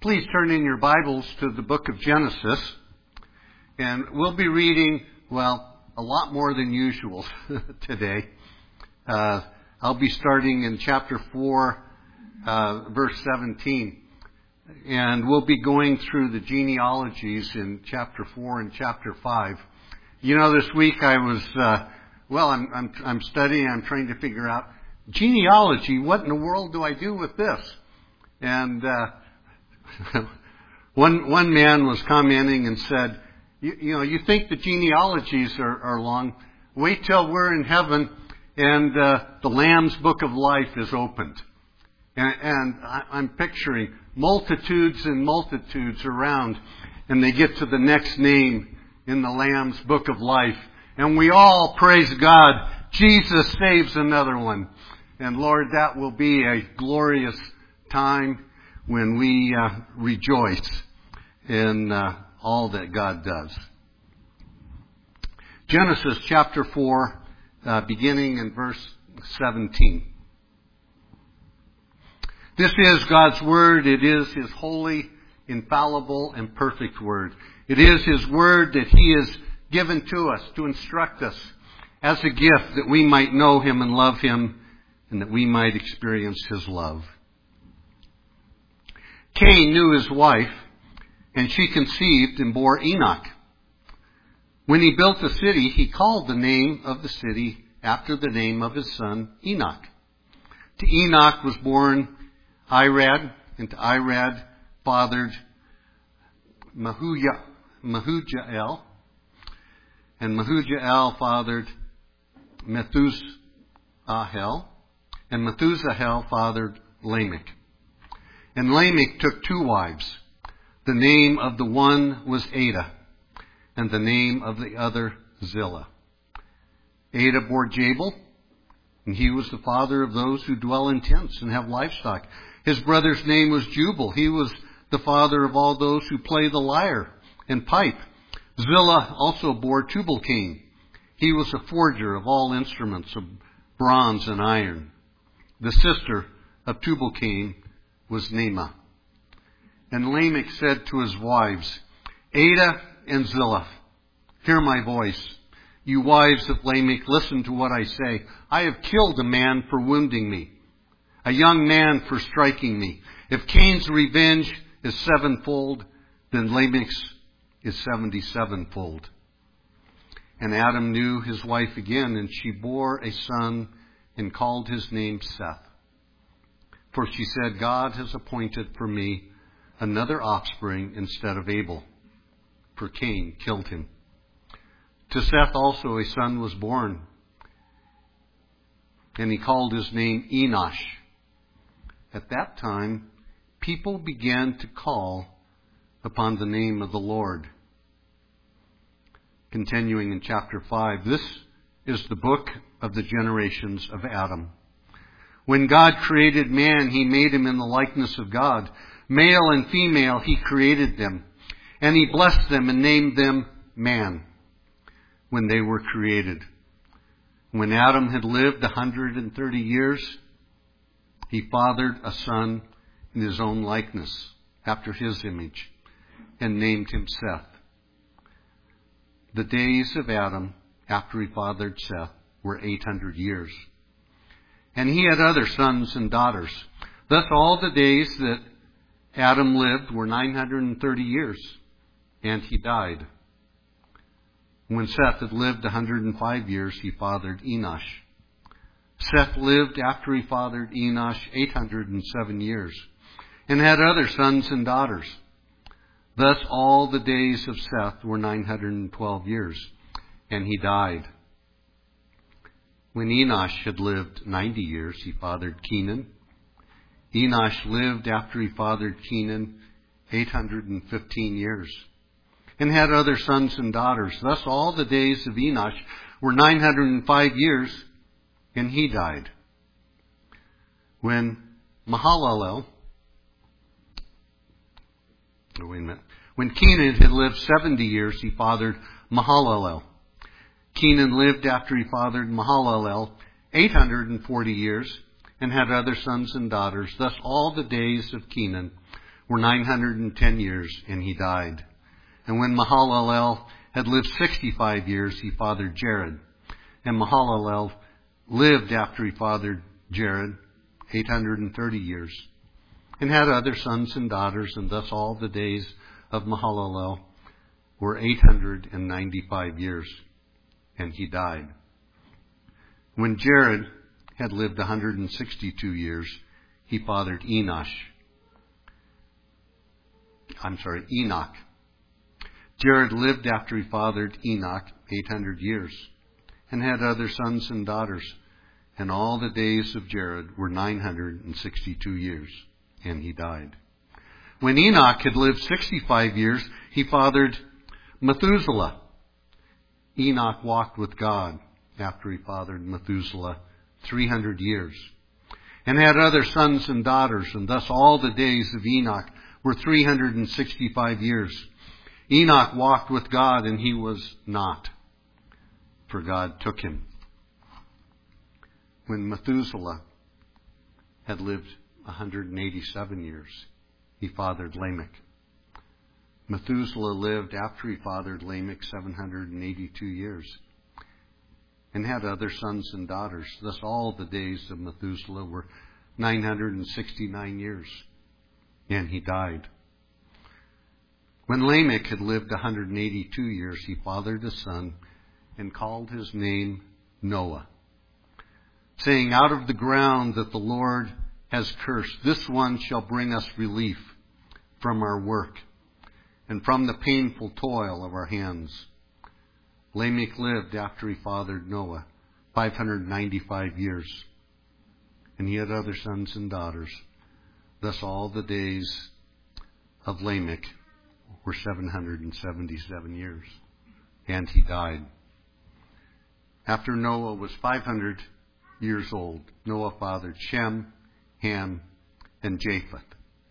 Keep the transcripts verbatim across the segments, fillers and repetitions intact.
Please turn in your Bibles to the book of Genesis, and we'll be reading, well, a lot more than usual today. Uh, I'll be starting in chapter four, uh, verse seventeen, and we'll be going through the genealogies in chapter four and chapter five. You know, this week I was, uh, well, I'm, I'm, I'm studying, I'm trying to figure out genealogy. What in the world do I do with this? And, uh, one one man was commenting and said, you, you know, you think the genealogies are, are long. Wait till we're in heaven and uh, the Lamb's Book of Life is opened. And, and I, I'm picturing multitudes and multitudes around, and they get to the next name in the Lamb's Book of Life. And we all praise God. Jesus saves another one. And Lord, that will be a glorious time when we uh, rejoice in uh, all that God does. Genesis chapter four, uh, beginning in verse seventeen. This is God's Word. It is His holy, infallible, and perfect Word. It is His Word that He has given to us to instruct us as a gift that we might know Him and love Him and that we might experience His love. Cain knew his wife, and she conceived and bore Enoch. When he built the city, he called the name of the city after the name of his son Enoch. To Enoch was born Irad, and to Irad fathered Mahuja, Mahujael, and Mahujael fathered Methuselah, and Methuselah fathered Lamech. And Lamech took two wives. The name of the one was Ada, and the name of the other Zillah. Ada bore Jabal, and he was the father of those who dwell in tents and have livestock. His brother's name was Jubal. He was the father of all those who play the lyre and pipe. Zillah also bore Tubal-Cain. He was a forger of all instruments of bronze and iron. The sister of Tubal-Cain was Naamah. And Lamech said to his wives, Ada and Zillah, hear my voice. You wives of Lamech, listen to what I say. I have killed a man for wounding me, a young man for striking me. If Cain's revenge is sevenfold, then Lamech's is seventy-sevenfold. And Adam knew his wife again, and she bore a son and called his name Seth. For she said, God has appointed for me another offspring instead of Abel, for Cain killed him. To Seth also a son was born, and he called his name Enosh. At that time, people began to call upon the name of the Lord. Continuing in chapter five, this is the book of the generations of Adam. When God created man, He made him in the likeness of God. Male and female, He created them. And He blessed them and named them man when they were created. When Adam had lived one hundred thirty years, he fathered a son in his own likeness, after his image, and named him Seth. The days of Adam, after he fathered Seth, were eight hundred years. And he had other sons and daughters. Thus all the days that Adam lived were nine hundred thirty years, and he died. When Seth had lived one hundred five years, he fathered Enosh. Seth lived after he fathered Enosh eight hundred seven years, and had other sons and daughters. Thus all the days of Seth were nine hundred twelve years, and he died. When Enosh had lived ninety years, he fathered Kenan. Enosh lived after he fathered Kenan eight hundred fifteen years, and had other sons and daughters. Thus all the days of Enosh were nine hundred five years, and he died. When Mahalalel, oh, wait a minute. When Kenan had lived seventy years, he fathered Mahalalel. Kenan lived after he fathered Mahalalel eight hundred forty years, and had other sons and daughters. Thus all the days of Kenan were nine hundred ten years, and he died. And when Mahalalel had lived sixty-five years, he fathered Jared. And Mahalalel lived after he fathered Jared eight hundred thirty years, and had other sons and daughters, and thus all the days of Mahalalel were eight hundred ninety-five years, and he died. When Jared had lived one hundred sixty-two years, he fathered Enosh. I'm sorry, Enoch. Jared lived after he fathered Enoch eight hundred years, and had other sons and daughters, and all the days of Jared were nine hundred sixty-two years, and he died. When Enoch had lived sixty-five years, he fathered Methuselah. Enoch walked with God after he fathered Methuselah three hundred years, and had other sons and daughters, and thus all the days of Enoch were three hundred sixty-five years. Enoch walked with God, and he was not, for God took him. When Methuselah had lived one hundred eighty-seven years, he fathered Lamech. Methuselah lived after he fathered Lamech seven hundred eighty-two years, and had other sons and daughters. Thus all the days of Methuselah were nine hundred sixty-nine years, and he died. When Lamech had lived one hundred eighty-two years, he fathered a son, and called his name Noah, saying, out of the ground that the Lord has cursed, this one shall bring us relief from our work, and from the painful toil of our hands. Lamech lived after he fathered Noah five hundred ninety-five years, and he had other sons and daughters. Thus all the days of Lamech were seven hundred seventy-seven years, and he died. After Noah was five hundred years old, Noah fathered Shem, Ham, and Japheth.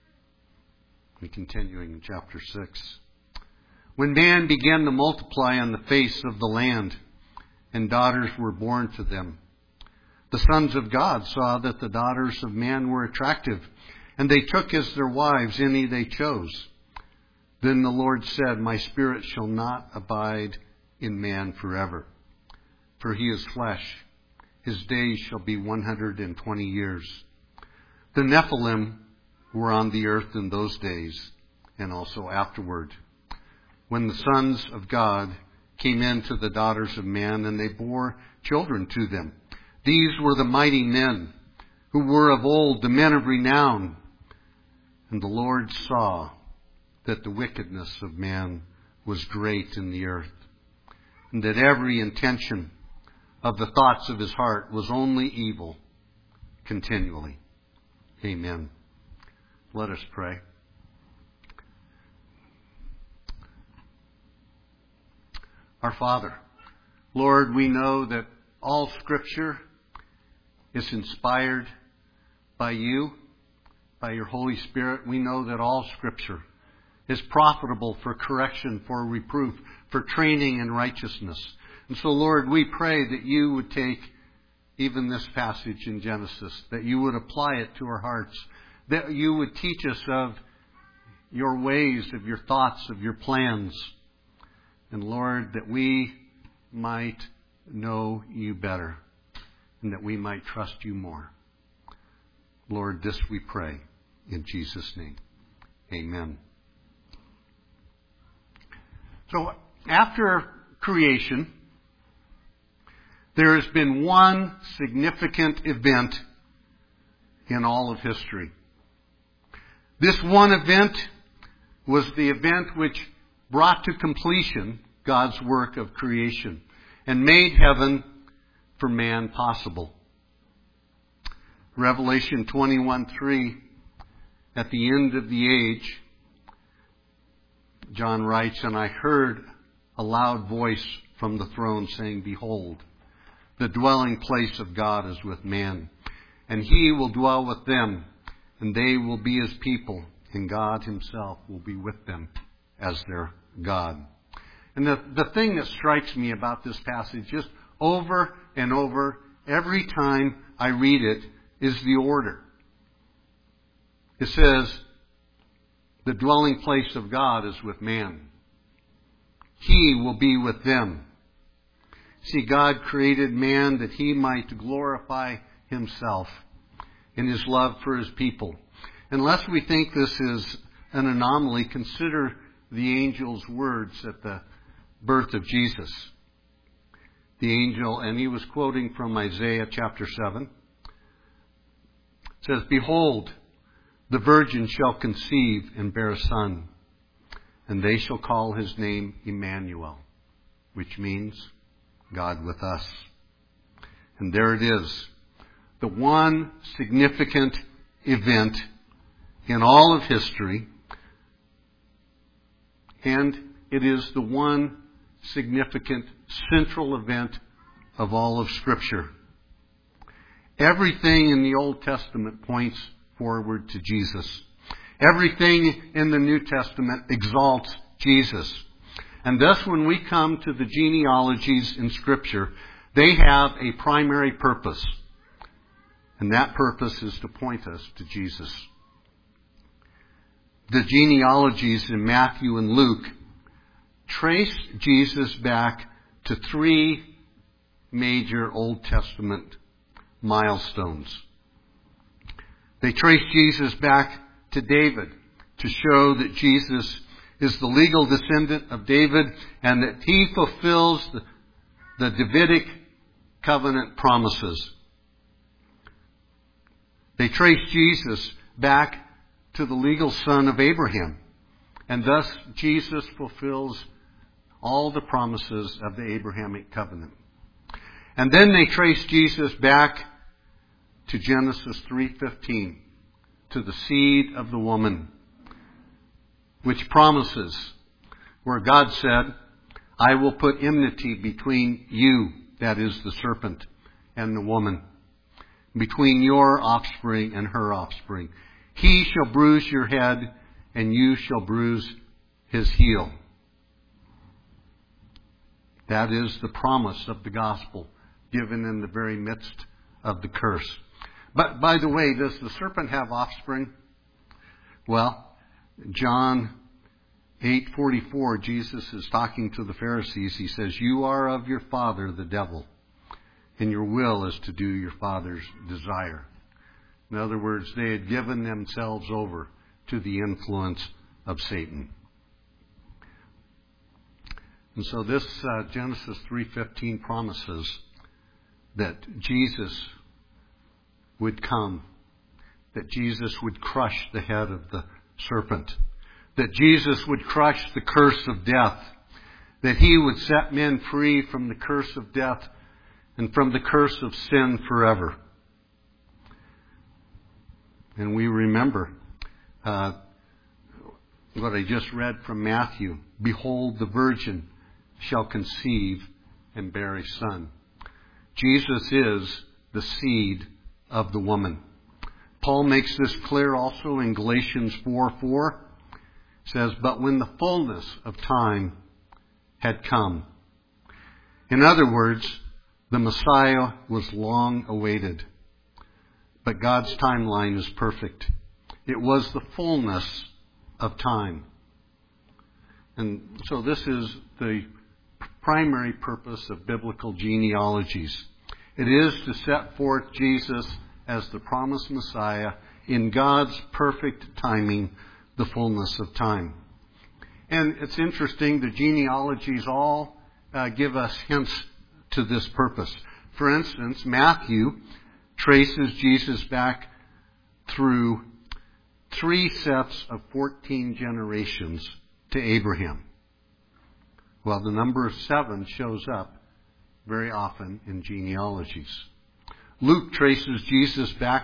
And continuing in chapter six. When man began to multiply on the face of the land, and daughters were born to them, the sons of God saw that the daughters of man were attractive, and they took as their wives any they chose. Then the Lord said, my spirit shall not abide in man forever, for he is flesh. His days shall be one hundred twenty years. The Nephilim were on the earth in those days, and also afterward, when the sons of God came in to the daughters of man, and they bore children to them. These were the mighty men who were of old, the men of renown. And the Lord saw that the wickedness of man was great in the earth, and that every intention of the thoughts of his heart was only evil continually. Amen. Let us pray. Our Father, Lord, we know that all Scripture is inspired by you, by your Holy Spirit. We know that all Scripture is profitable for correction, for reproof, for training in righteousness. And so, Lord, we pray that you would take even this passage in Genesis, that you would apply it to our hearts, that you would teach us of your ways, of your thoughts, of your plans. And Lord, that we might know you better, and that we might trust you more. Lord, this we pray in Jesus' name. Amen. So after creation, there has been one significant event in all of history. This one event was the event which brought to completion God's work of creation and made heaven for man possible. Revelation twenty-one three, at the end of the age, John writes, and I heard a loud voice from the throne saying, behold, the dwelling place of God is with man, and he will dwell with them, and they will be his people, and God himself will be with them as their God. And the, the thing that strikes me about this passage, just over and over, every time I read it, is the order. It says, The dwelling place of God is with man. He will be with them. See, God created man that he might glorify himself in his love for his people. Unless we think this is an anomaly, consider the angel's words at the birth of Jesus. The angel, and he was quoting from Isaiah chapter seven, says, "Behold, the virgin shall conceive and bear a son, and they shall call his name Emmanuel," which means God with us. And there it is, the one significant event in all of history, and it is the one significant central event of all of Scripture. Everything in the Old Testament points forward to Jesus. Everything in the New Testament exalts Jesus. And thus when we come to the genealogies in Scripture, they have a primary purpose. And that purpose is to point us to Jesus. The genealogies in Matthew and Luke trace Jesus back to three major Old Testament milestones. They trace Jesus back to David to show that Jesus is the legal descendant of David and that he fulfills the, the Davidic covenant promises. They trace Jesus back to the legal son of Abraham, and thus Jesus fulfills all the promises of the Abrahamic covenant. And then they trace Jesus back to Genesis three fifteen, to the seed of the woman, which promises, where God said, "I will put enmity between you," that is the serpent, "and the woman, between your offspring and her offspring. He shall bruise your head, and you shall bruise his heel." That is the promise of the gospel given in the very midst of the curse. But by the way, does the serpent have offspring? Well, John eight forty-four, Jesus is talking to the Pharisees. He says, "You are of your father, the devil, and your will is to do your father's desire." In other words, they had given themselves over to the influence of Satan. And so this uh, Genesis three fifteen promises that Jesus would come, that Jesus would crush the head of the serpent, that Jesus would crush the curse of death, that he would set men free from the curse of death and from the curse of sin forever. And we remember uh, what I just read from Matthew. "Behold, the virgin shall conceive and bear a son." Jesus is the seed of the woman. Paul makes this clear also in Galatians four four. It says, "But when the fullness of time had come." In other words, the Messiah was long awaited. But God's timeline is perfect. It was the fullness of time. And so this is the primary purpose of biblical genealogies. It is to set forth Jesus as the promised Messiah in God's perfect timing, the fullness of time. And it's interesting, the genealogies all uh, give us hints to this purpose. For instance, Matthew traces Jesus back through three sets of fourteen generations to Abraham. Well, the number of seven shows up very often in genealogies. Luke traces Jesus back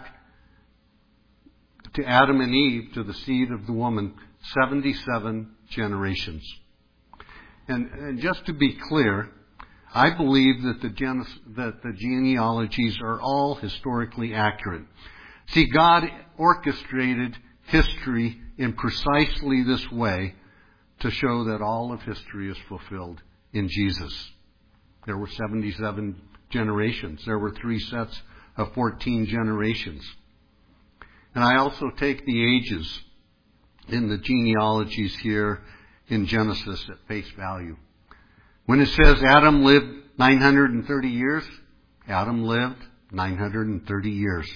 to Adam and Eve, to the seed of the woman, seventy-seven generations. And, and just to be clear, I believe that the, gen- that the genealogies are all historically accurate. See, God orchestrated history in precisely this way to show that all of history is fulfilled in Jesus. There were seventy-seven generations. There were three sets of fourteen generations. And I also take the ages in the genealogies here in Genesis at face value. When it says Adam lived nine hundred thirty years, Adam lived nine hundred thirty years.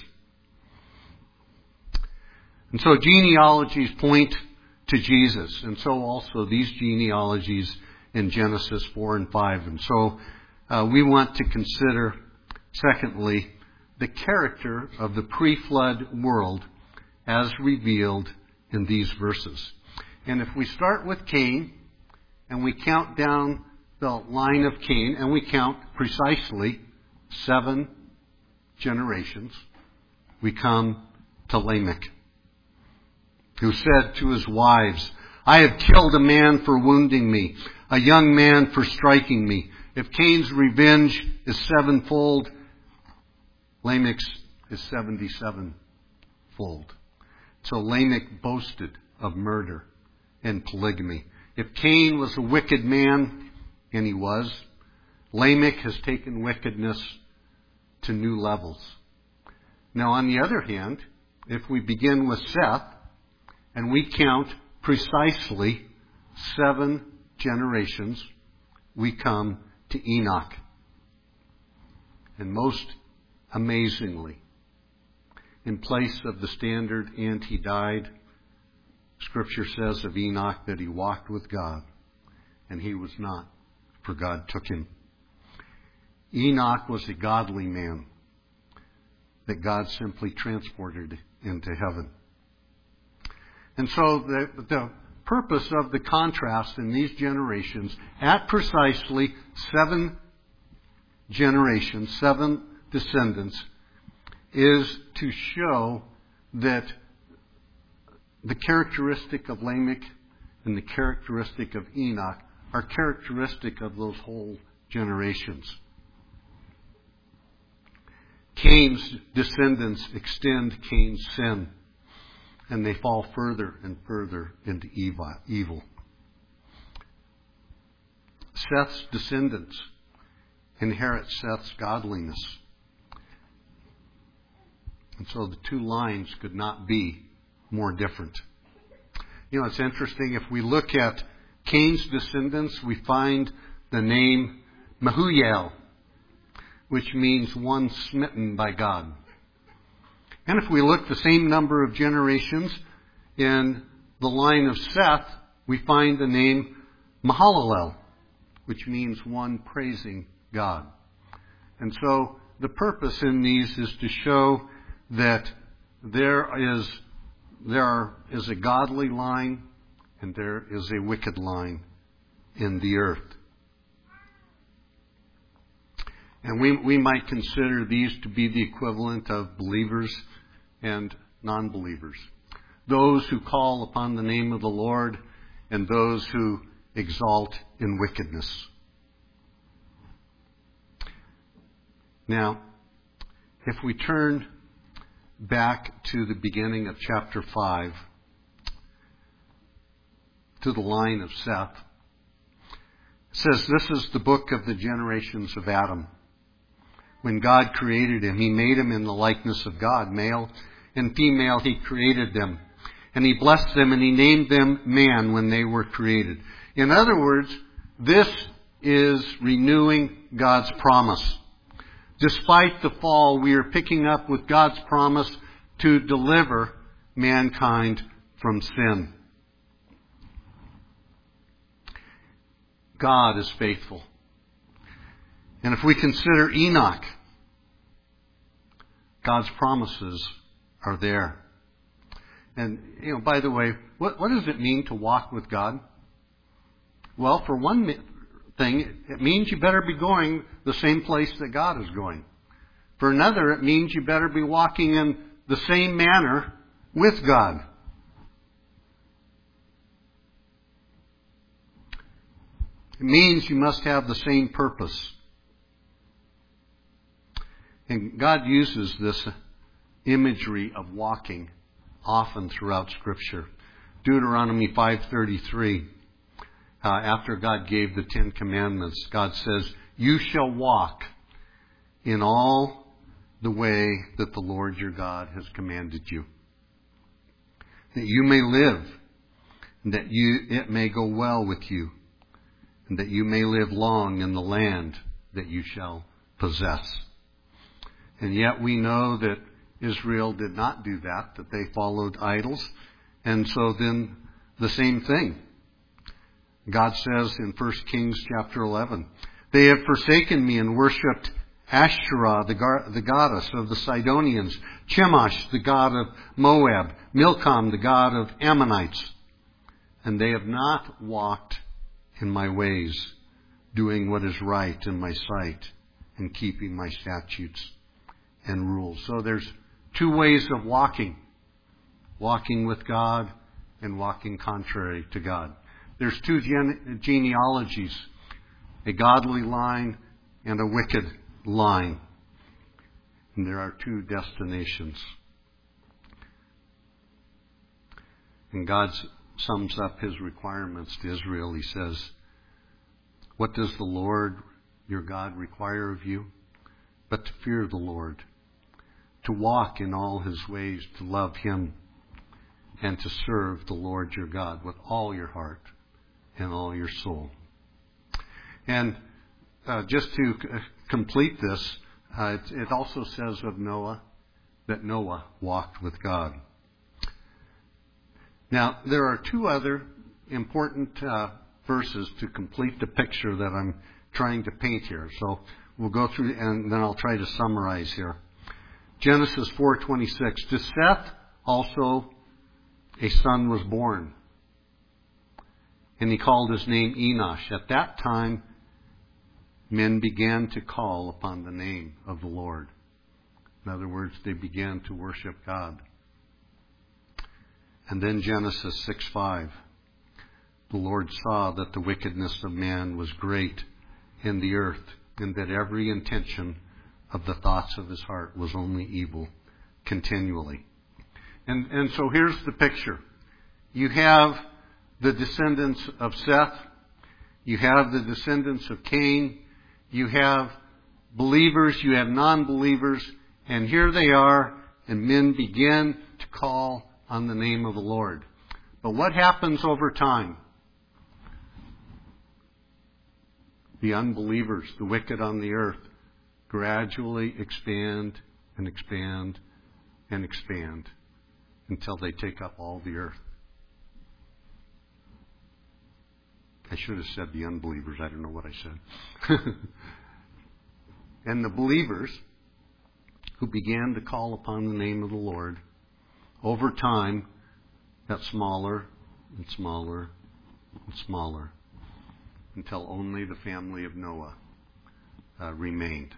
And so genealogies point to Jesus, and so also these genealogies in Genesis four and five. And so uh, we want to consider, secondly, the character of the pre-flood world as revealed in these verses. And if we start with Cain, and we count down the line of Cain, and we count precisely seven generations, we come to Lamech, who said to his wives, I have killed a man for wounding me, a young man for striking me. If Cain's revenge is sevenfold, Lamech's is seventy-sevenfold. So Lamech boasted of murder and polygamy. If Cain was a wicked man, and he was, Lamech has taken wickedness to new levels. Now, on the other hand, if we begin with Seth, and we count precisely seven generations, we come to Enoch. And most amazingly, in place of the standard and he died, Scripture says of Enoch that he walked with God, and he was not, for God took him. Enoch was a godly man that God simply transported into heaven. And so the, the purpose of the contrast in these generations, at precisely seven generations, seven descendants, is to show that the characteristic of Lamech and the characteristic of Enoch are characteristic of those whole generations. Cain's descendants extend Cain's sin, and they fall further and further into evil. Seth's descendants inherit Seth's godliness. And so the two lines could not be more different. You know, it's interesting. If we look at Cain's descendants, we find the name Mahuyael, which means one smitten by God. And if we look the same number of generations in the line of Seth, we find the name Mahalalel, which means one praising God. And so the purpose in these is to show that there is there are, is a godly line and there is a wicked line in the earth. And we, we might consider these to be the equivalent of believers and non-believers. Those who call upon the name of the Lord and those who exalt in wickedness. Now, if we turn back to the beginning of chapter five, to the line of Seth, it says, this is the book of the generations of Adam. When God created him, he made him in the likeness of God. Male and female, he created them. And he blessed them and he named them man when they were created. In other words, this is renewing God's promise. Despite the fall, we are picking up with God's promise to deliver mankind from sin. God is faithful. And if we consider Enoch, God's promises are there. And, you know, by the way, what, what does it mean to walk with God? Well, for one thing, it means you better be going the same place that God is going. For another, it means you better be walking in the same manner with God. It means you must have the same purpose. And God uses this imagery of walking often throughout Scripture. Deuteronomy five thirty-three, uh, after God gave the Ten Commandments, God says, you shall walk in all the way that the Lord your God has commanded you, that you may live and that you, it may go well with you, and that you may live long in the land that you shall possess. And yet we know that Israel did not do that, that they followed idols. And so then the same thing. God says in First Kings chapter eleven, they have forsaken me and worshipped Ashtoreth, the, gar- the goddess of the Sidonians, Chemosh, the god of Moab, Milcom, the god of Ammonites. And they have not walked in my ways, doing what is right in my sight, and keeping my statutes and rules. So there's two ways of walking. Walking with God and walking contrary to God. There's two gene- genealogies, a godly line and a wicked line. And there are two destinations. And God sums up his requirements to Israel. He says, what does the Lord your God require of you? But to fear the Lord, to walk in all his ways, to love him, and to serve the Lord your God with all your heart and all your soul. And uh, just to c- complete this, uh, it, it also says of Noah that Noah walked with God. Now, there are two other important uh, verses to complete the picture that I'm trying to paint here. So we'll go through, and then I'll try to summarize here. Genesis four twenty-six. To Seth also a son was born, and he called his name Enosh. At that time, men began to call upon the name of the Lord. In other words, they began to worship God. And then Genesis six five. The Lord saw that the wickedness of man was great in the earth, and that every intention of the thoughts of his heart was only evil continually. And, and so here's the picture. You have the descendants of Seth. You have the descendants of Cain. You have believers. You have non-believers. And here they are, and men begin to call on the name of the Lord. But what happens over time? The unbelievers, the wicked on the earth, gradually expand and expand and expand until they take up all the earth. I should have said the unbelievers. I don't know what I said. And the believers who began to call upon the name of the Lord, over time, got smaller and smaller and smaller until only the family of Noah uh, remained.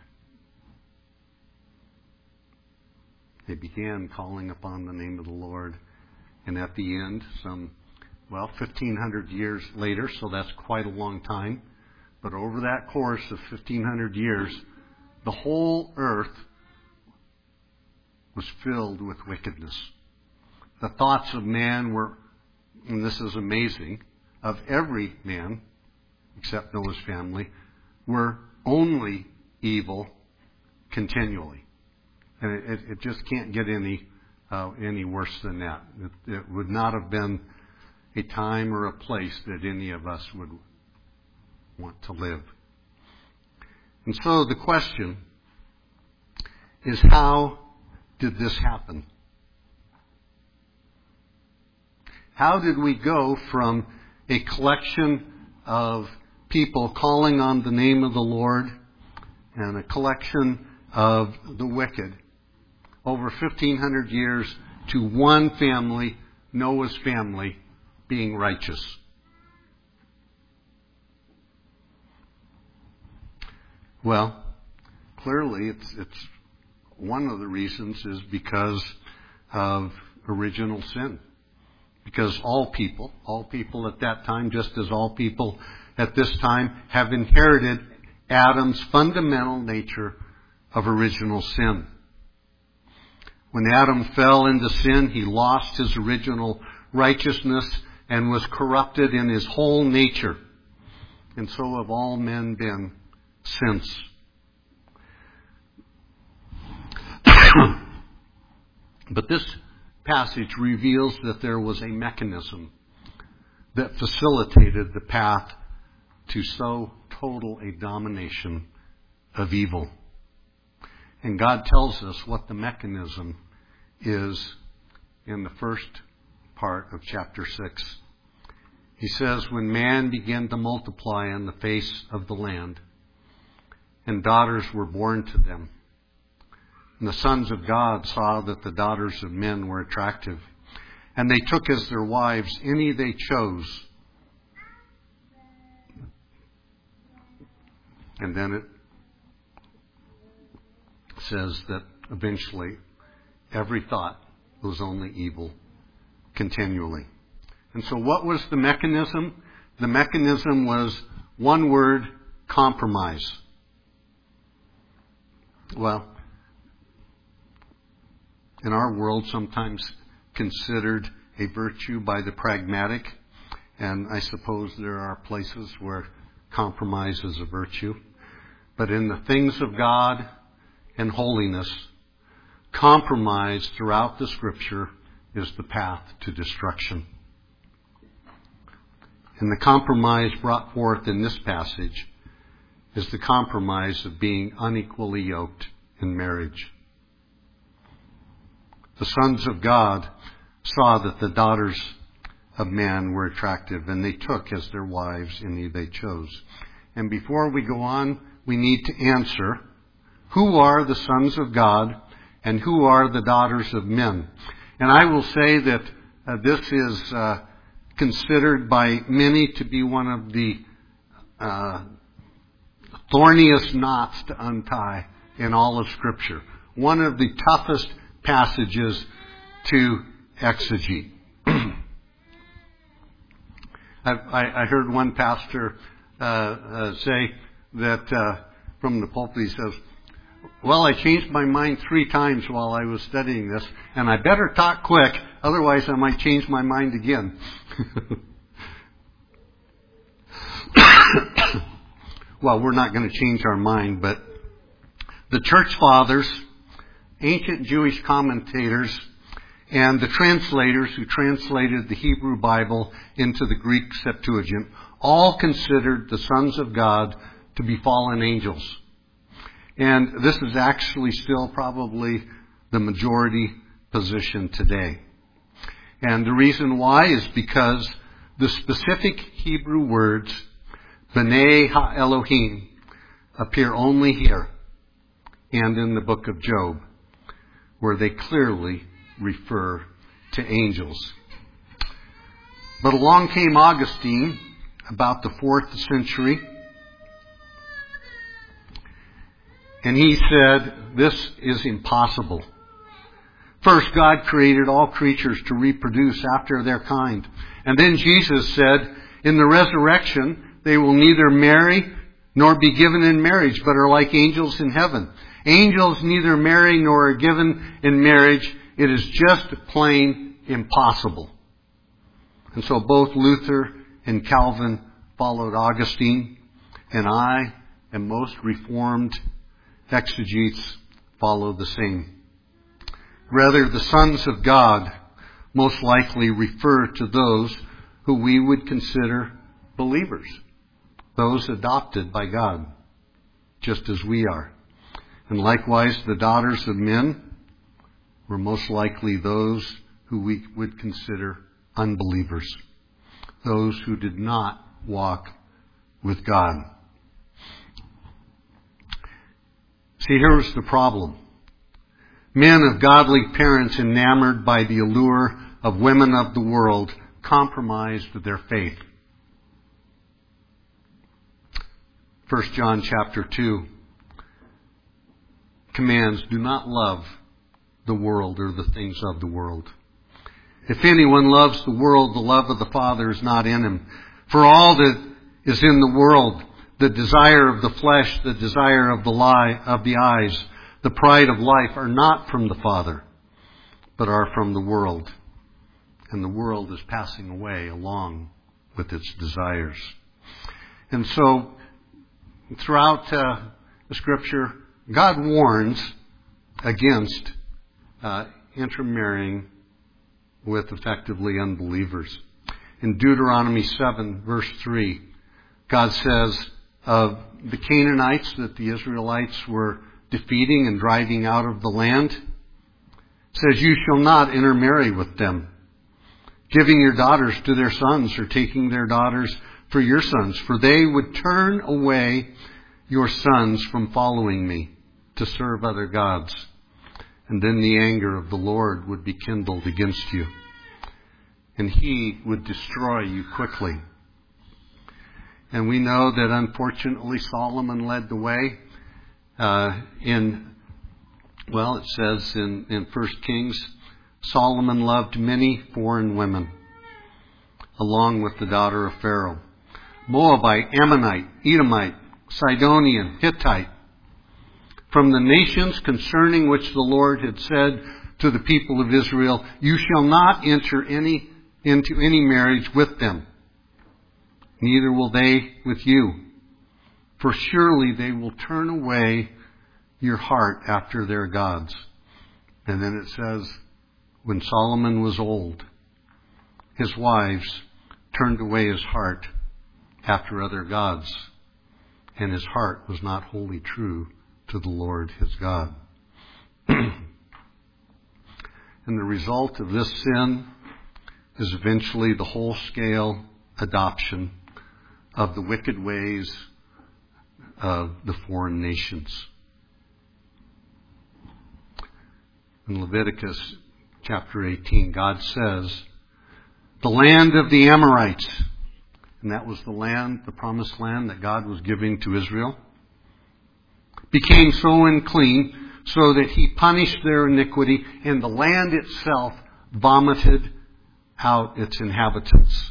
They began calling upon the name of the Lord, and at the end, some, well, fifteen hundred years later, so that's quite a long time, but over that course of fifteen hundred years, the whole earth was filled with wickedness. The thoughts of man were, and this is amazing, of every man, except Noah's family, were only evil continually. And it, it just can't get any uh, any worse than that. It, it would not have been a time or a place that any of us would want to live. And so the question is, how did this happen? How did we go from a collection of people calling on the name of the Lord and a collection of the wicked over fifteen hundred years to one family, Noah's family, being righteous? Well, clearly it's, it's one of the reasons is because of original sin. Because all people, all people at that time, just as all people at this time, have inherited Adam's fundamental nature of original sin. When Adam fell into sin, he lost his original righteousness and was corrupted in his whole nature. And so have all men been since. But this passage reveals that there was a mechanism that facilitated the path to so total a domination of evil. And God tells us what the mechanism is in the first part of chapter six. He says, when man began to multiply on the face of the land, and daughters were born to them, and the sons of God saw that the daughters of men were attractive, and they took as their wives any they chose. And then it says that eventually every thought was only evil continually. And so what was the mechanism? The mechanism was one word, compromise. Well, in our world, sometimes considered a virtue by the pragmatic, and I suppose there are places where compromise is a virtue. But in the things of God and holiness, compromise throughout the Scripture is the path to destruction. And the compromise brought forth in this passage is the compromise of being unequally yoked in marriage. The sons of God saw that the daughters of man were attractive, and they took as their wives any they chose. And before we go on, we need to answer, who are the sons of God and who are the daughters of men? And I will say that uh, this is uh, considered by many to be one of the uh, thorniest knots to untie in all of Scripture. One of the toughest passages to exegete. I, I heard one pastor uh, uh, say that uh, from the pulpit, he says, well, I changed my mind three times while I was studying this, and I better talk quick, otherwise I might change my mind again. Well, we're not going to change our mind, but the church fathers, ancient Jewish commentators, and the translators who translated the Hebrew Bible into the Greek Septuagint all considered the sons of God to be fallen angels. And this is actually still probably the majority position today. And the reason why is because the specific Hebrew words, B'nai Ha-Elohim, appear only here and in the book of Job, where they clearly refer to angels. But along came Augustine, about the fourth century, and he said, this is impossible. First, God created all creatures to reproduce after their kind. And then Jesus said, in the resurrection, they will neither marry nor be given in marriage, but are like angels in heaven. Angels neither marry nor are given in marriage. It is just plain impossible. And so both Luther and Calvin followed Augustine, and I and most Reformed exegetes follow the same. Rather, the sons of God most likely refer to those who we would consider believers, those adopted by God, just as we are. And likewise, the daughters of men were most likely those who we would consider unbelievers, those who did not walk with God. See, here's the problem. Men of godly parents enamored by the allure of women of the world compromised their faith. First John chapter two commands, do not love the world or the things of the world. If anyone loves the world, the love of the Father is not in him. For all that is in the world, the desire of the flesh, the desire of the lie of the eyes, the pride of life, are not from the Father, but are from the world. And the world is passing away along with its desires. And so, throughout uh, the Scripture, God warns against uh, intermarrying with effectively unbelievers. In Deuteronomy seven, verse three, God says of the Canaanites that the Israelites were defeating and driving out of the land, says, "You shall not intermarry with them, giving your daughters to their sons or taking their daughters for your sons, for they would turn away your sons from following me to serve other gods. And then the anger of the Lord would be kindled against you, and he would destroy you quickly." And we know that unfortunately Solomon led the way uh, in, well, it says in, in First Kings, Solomon loved many foreign women, along with the daughter of Pharaoh, Moabite, Ammonite, Edomite, Sidonian, Hittite, from the nations concerning which the Lord had said to the people of Israel, "You shall not enter any into any marriage with them, neither will they with you. For surely they will turn away your heart after their gods." And then it says, when Solomon was old, his wives turned away his heart after other gods, and his heart was not wholly true to the Lord his God. And the result of this sin is eventually the whole-scale adoption of the wicked ways of the foreign nations. In Leviticus chapter eighteen, God says, "The land of the Amorites," and that was the land, the promised land that God was giving to Israel, "became so unclean so that he punished their iniquity, and the land itself vomited out its inhabitants."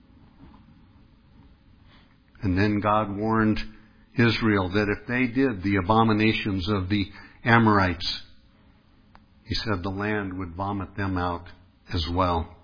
And then God warned Israel that if they did the abominations of the Amorites, he said the land would vomit them out as well.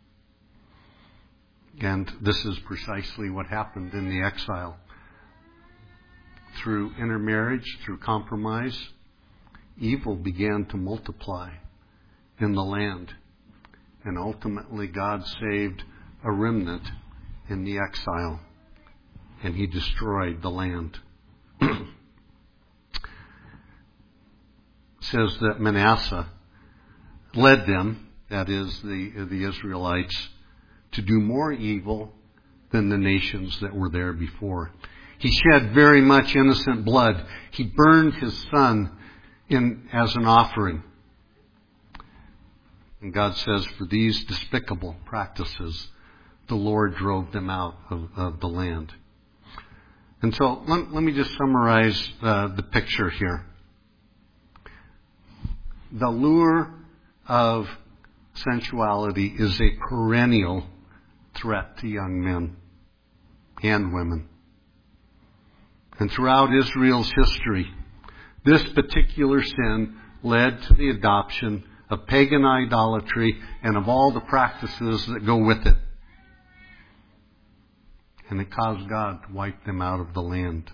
And this is precisely what happened in the exile. Through intermarriage, through compromise, evil began to multiply in the land. And ultimately God saved a remnant in the exile, and he destroyed the land. It says that Manasseh led them, that is the, the Israelites, to do more evil than the nations that were there before. He shed very much innocent blood. He burned his son in as an offering. And God says, for these despicable practices, the Lord drove them out of, of the land. And so let, let me just summarize uh, the picture here. The lure of sensuality is a perennial threat to young men and women. And throughout Israel's history, this particular sin led to the adoption of pagan idolatry and of all the practices that go with it. And it caused God to wipe them out of the land.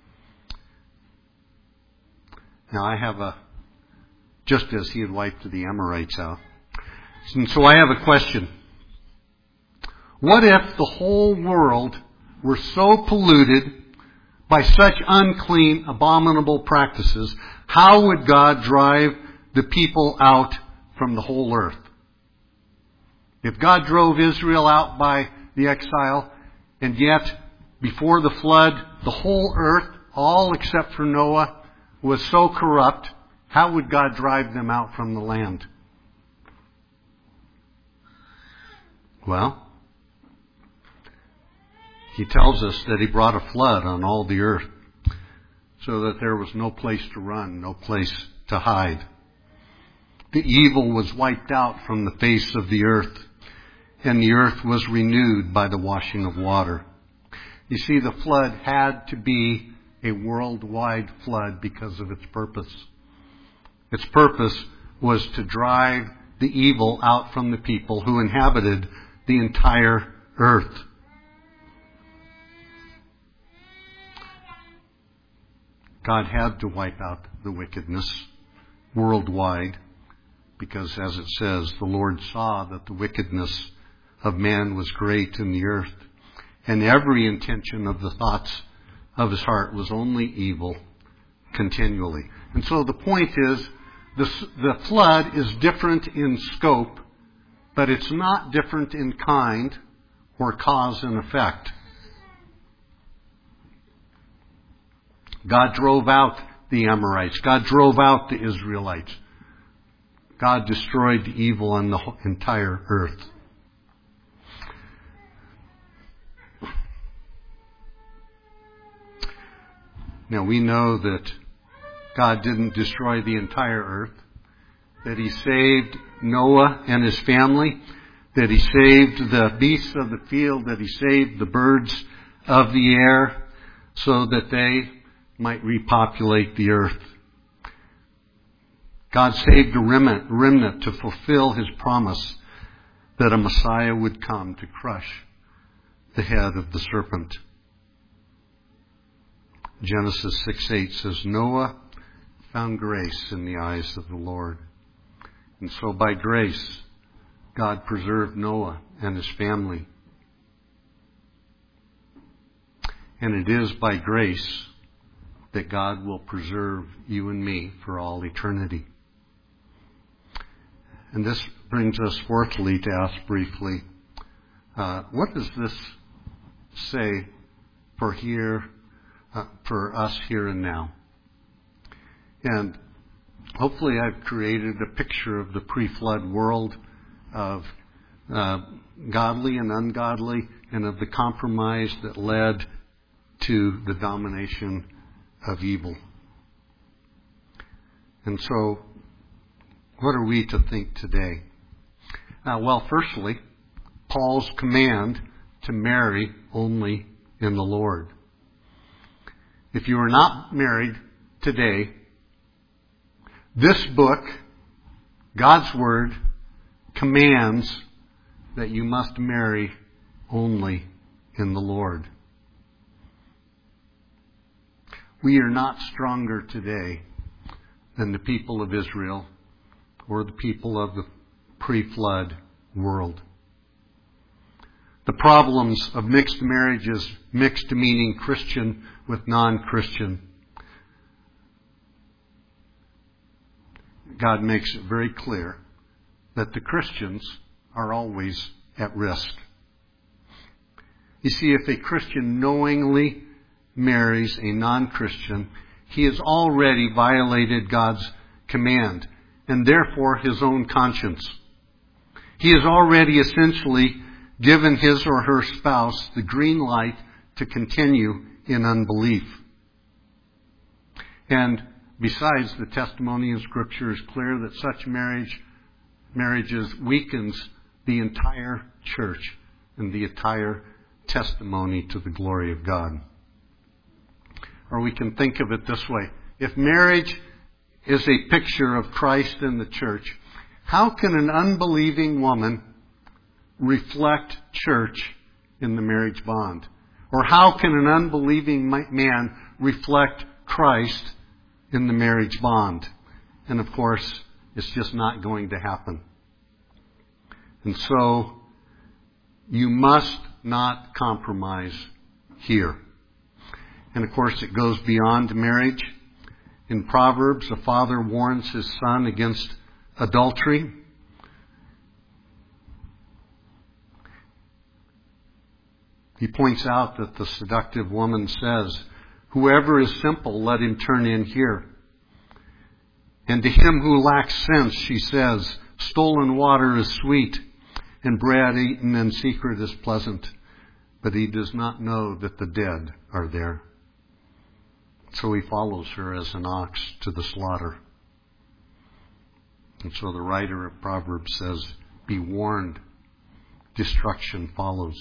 Now I have a, just as he had wiped the Amorites out. And so I have a question. What if the whole world were so polluted by such unclean, abominable practices? How would God drive the people out from the whole earth? If God drove Israel out by the exile, and yet before the flood, the whole earth, all except for Noah, was so corrupt, how would God drive them out from the land? Well, he tells us that he brought a flood on all the earth so that there was no place to run, no place to hide. The evil was wiped out from the face of the earth, and the earth was renewed by the washing of water. You see, the flood had to be a worldwide flood because of its purpose. Its purpose was to drive the evil out from the people who inhabited the entire earth. God had to wipe out the wickedness worldwide because, as it says, the Lord saw that the wickedness of man was great in the earth, and every intention of the thoughts of his heart was only evil continually. And so the point is, the, the flood is different in scope, but it's not different in kind or cause and effect. God drove out the Amorites. God drove out the Israelites. God destroyed the evil on the entire earth. Now we know that God didn't destroy the entire earth, that He saved Noah and his family, that He saved the beasts of the field, that He saved the birds of the air, so that they might repopulate the earth. God saved a remnant, remnant to fulfill His promise that a Messiah would come to crush the head of the serpent. Genesis six eight says, Noah found grace in the eyes of the Lord. And so by grace, God preserved Noah and his family. And it is by grace that God will preserve you and me for all eternity. And this brings us fourthly to ask briefly, uh, what does this say for here, uh, for us here and now? And hopefully I've created a picture of the pre-flood world of uh, godly and ungodly, and of the compromise that led to the domination of evil. And so, what are we to think today? Uh, well, firstly, Paul's command to marry only in the Lord. If you are not married today, this book, God's Word, commands that you must marry only in the Lord. We are not stronger today than the people of Israel or the people of the pre-flood world. The problems of mixed marriages, mixed meaning Christian with non-Christian, God makes it very clear that the Christians are always at risk. You see, if a Christian knowingly marries a non-Christian, he has already violated God's command, and therefore his own conscience. He has already essentially given his or her spouse the green light to continue in unbelief. And besides, the testimony in Scripture is clear that such marriage marriages weakens the entire church and the entire testimony to the glory of God. Or we can think of it this way. If marriage is a picture of Christ and the church, how can an unbelieving woman reflect church in the marriage bond? Or how can an unbelieving man reflect Christ in the marriage bond? And of course, it's just not going to happen. And so, you must not compromise here. And of course, it goes beyond marriage. In Proverbs, a father warns his son against adultery. He points out that the seductive woman says, "Whoever is simple, let him turn in here." And to him who lacks sense, she says, "Stolen water is sweet, and bread eaten in secret is pleasant." But he does not know that the dead are there. So he follows her as an ox to the slaughter. And so the writer of Proverbs says, "Be warned, destruction follows."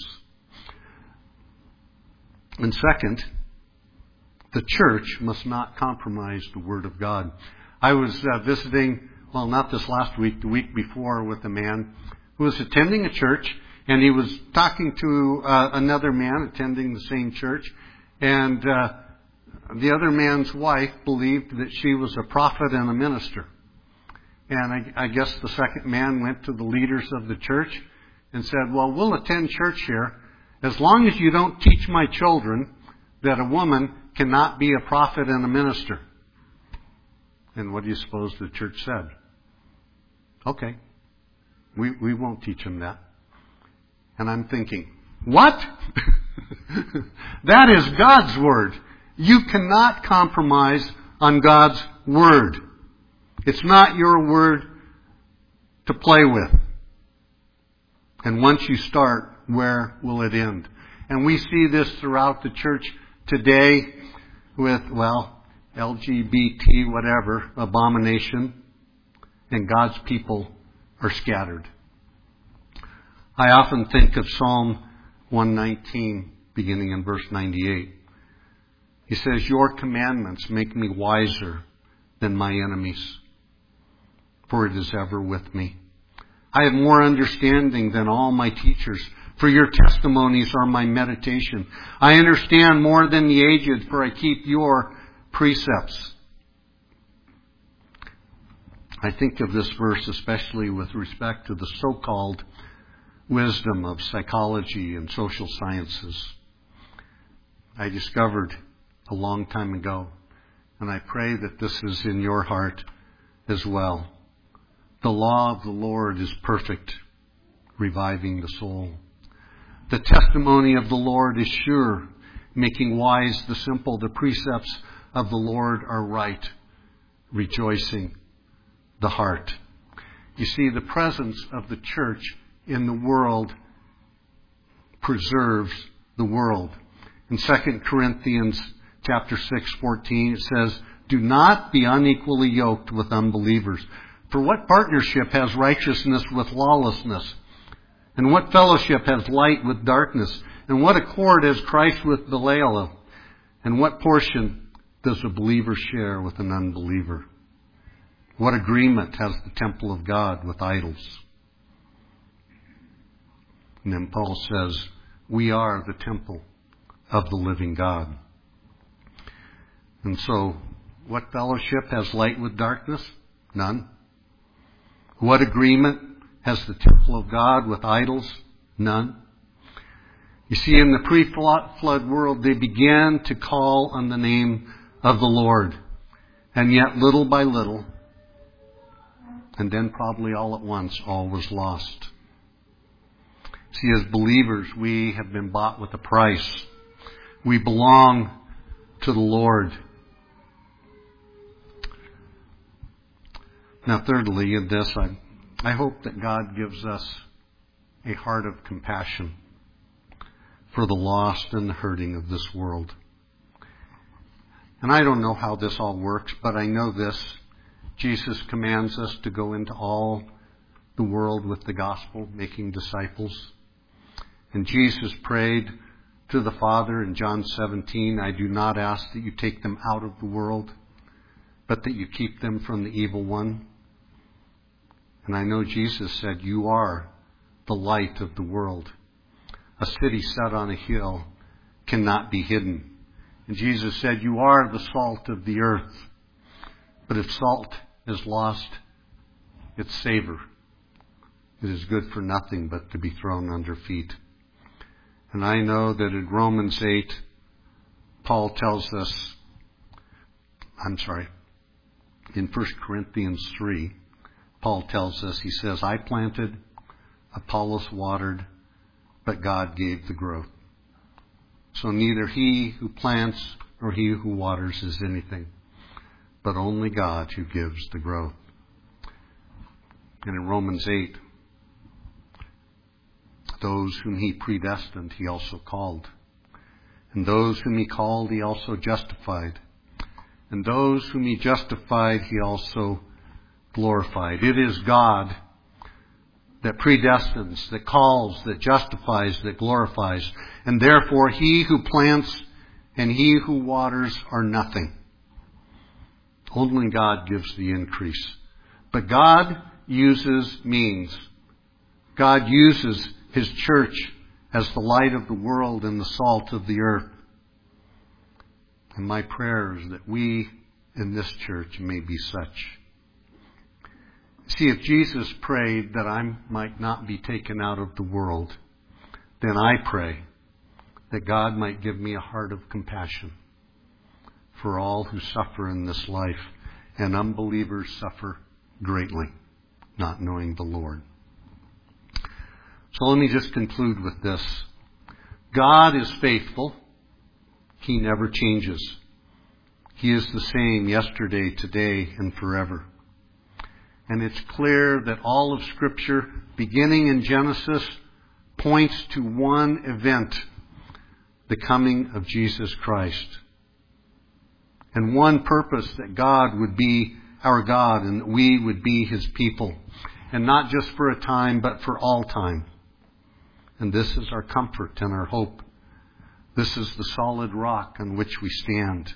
And second, the church must not compromise the Word of God. I was uh, visiting, well, not this last week, the week before, with a man who was attending a church, and he was talking to uh, another man attending the same church, and uh, the other man's wife believed that she was a prophet and a minister. And I, I guess the second man went to the leaders of the church and said, well, we'll attend church here as long as you don't teach my children that a woman cannot be a prophet and a minister. And what do you suppose the church said? Okay, we, we won't teach them that. And I'm thinking, what? That is God's Word. You cannot compromise on God's Word. It's not your Word to play with. And once you start, where will it end? And we see this throughout the church today with, well, L G B T, whatever, abomination, and God's people are scattered. I often think of Psalm one nineteen, beginning in verse ninety-eight. He says, your commandments make me wiser than my enemies, for it is ever with me. I have more understanding than all my teachers, for your testimonies are my meditation. I understand more than the aged, for I keep your precepts. I think of this verse especially with respect to the so-called wisdom of psychology and social sciences. I discovered a long time ago, and I pray that this is in your heart as well. The law of the Lord is perfect, reviving the soul. The testimony of the Lord is sure, making wise the simple. The precepts of the Lord are right, rejoicing the heart. You see, the presence of the church in the world preserves the world. In Second Corinthians chapter six, fourteen, it says, do not be unequally yoked with unbelievers. For what partnership has righteousness with lawlessness? And what fellowship has light with darkness? And what accord has Christ with Belial? And what portion does a believer share with an unbeliever? What agreement has the temple of God with idols? And then Paul says, we are the temple of the living God. And so, what fellowship has light with darkness? None. What agreement has the temple of God with idols? None. You see, in the pre-flood world, they began to call on the name of the Lord. And yet, little by little, and then probably all at once, all was lost. See, as believers, we have been bought with a price. We belong to the Lord. Now, thirdly, in this, I, I hope that God gives us a heart of compassion for the lost and the hurting of this world. And I don't know how this all works, but I know this. Jesus commands us to go into all the world with the gospel, making disciples. And Jesus prayed to the Father in John seventeen, I do not ask that you take them out of the world, but that you keep them from the evil one. And I know Jesus said, you are the light of the world. A city set on a hill cannot be hidden. And Jesus said, you are the salt of the earth. But if salt is lost its savor, it is good for nothing but to be thrown under feet. And I know that in Romans eight, Paul tells us, I'm sorry, in First Corinthians three, Paul tells us, he says, I planted, Apollos watered, but God gave the growth. So neither he who plants nor he who waters is anything, but only God who gives the growth. And in Romans eight, those whom he predestined, he also called. And those whom he called, he also justified. And those whom he justified, he also glorified. It is God that predestines, that calls, that justifies, that glorifies. And therefore, he who plants and he who waters are nothing. Only God gives the increase. But God uses means. God uses his church as the light of the world and the salt of the earth. And my prayer is that we in this church may be such. See, if Jesus prayed that I might not be taken out of the world, then I pray that God might give me a heart of compassion for all who suffer in this life, and unbelievers suffer greatly, not knowing the Lord. So let me just conclude with this. God is faithful. He never changes. He is the same yesterday, today, and forever. And it's clear that all of Scripture, beginning in Genesis, points to one event, the coming of Jesus Christ. And one purpose, that God would be our God and that we would be His people. And not just for a time, but for all time. And this is our comfort and our hope. This is the solid rock on which we stand.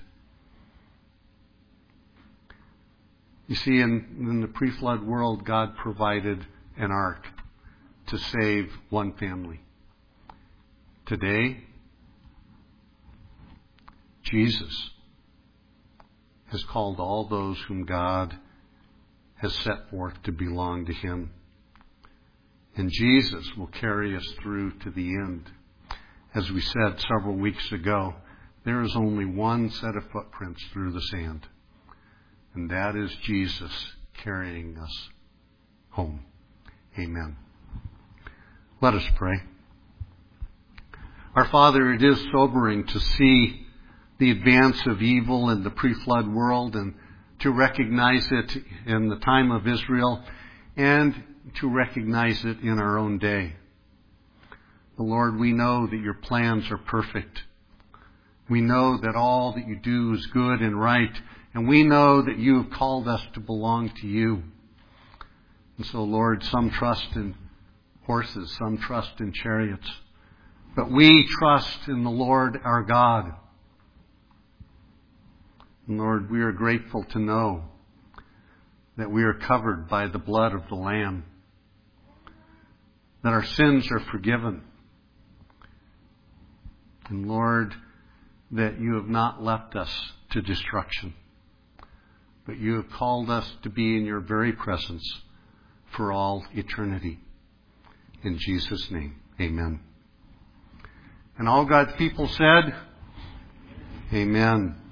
You see, in, in the pre-flood world, God provided an ark to save one family. Today, Jesus has called all those whom God has set forth to belong to Him. And Jesus will carry us through to the end. As we said several weeks ago, there is only one set of footprints through the sand. And that is Jesus carrying us home. Amen. Let us pray. Our Father, it is sobering to see the advance of evil in the pre-flood world and to recognize it in the time of Israel and to recognize it in our own day. But Lord, we know that your plans are perfect. We know that all that you do is good and right. And we know that you have called us to belong to you. And so, Lord, some trust in horses, some trust in chariots. But we trust in the Lord our God. And Lord, we are grateful to know that we are covered by the blood of the Lamb, that our sins are forgiven. And Lord, that you have not left us to destruction, but you have called us to be in your very presence for all eternity. In Jesus' name, amen. And all God's people said, amen.